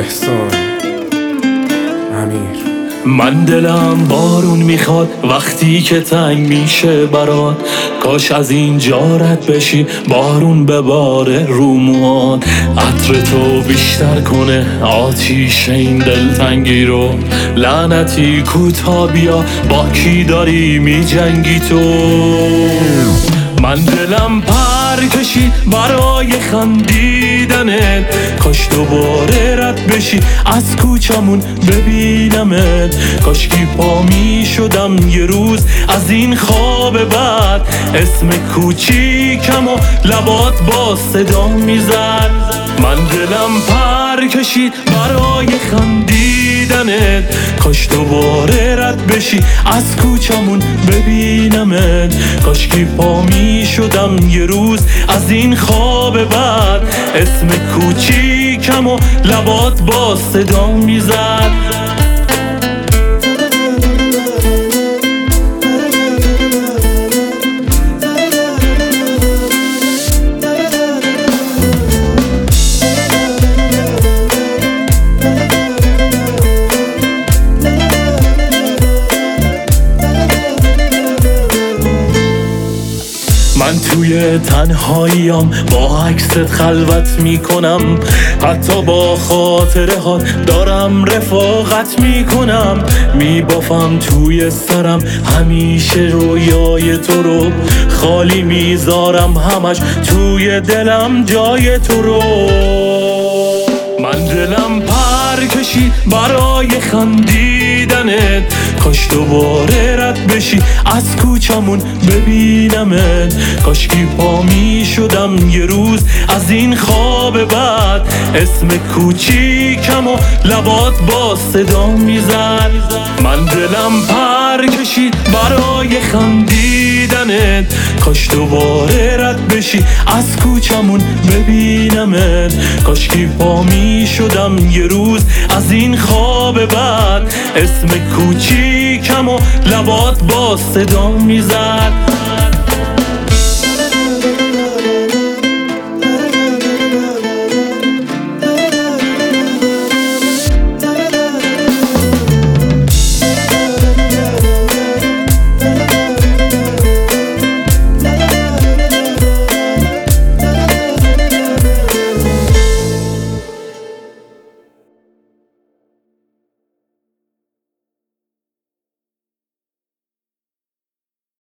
احسان امیر. من دلم بارون میخواد وقتی که تنگ میشه برات، کاش از اینجا رد بشی بارون بباره رو موهات، عطر تو بیشتر کنه آتیش این دلتنگی رو، لعنتی کوتا بیا با کی داری میجنگی تو. من دلم پر کشید برای خندیدنت، کاش دوباره رد بشی از کوچمون ببینمت، کاش کی پا می شدم یه روز از این خواب بعد، اسم کوچیکم و لبات با صدا میزد. من دلم پر کشید برای خندیدنت، کاش دوباره رد بشی از کوچمون ببینمت، کاش کی پا می شدم یه روز از این خواب بعد، اسم کوچیکم و لبات با صدا میزد. من توی تنهاییم با عکست خلوت میکنم، حتی با خاطره ها دارم رفاقت میکنم، میبافم توی سرم همیشه رویای تو رو، خالی میذارم همش توی دلم جای تو رو. من دلم پر کشید برای خندیدنت، کاش دوباره رد بشی از کوچمون ببینمت، کاش کی پا می شدم یه روز از این خواب بعد، اسم کوچیکم و لبات با صدا میزد. من دلم پر کشید برای خندیدنت، کاش دوباره رد بشی از کوچمون ببینمت، کاش کی پا می شدم یه روز از این خواب بعد، اسم کوچیکم و لبات با صدا میزد.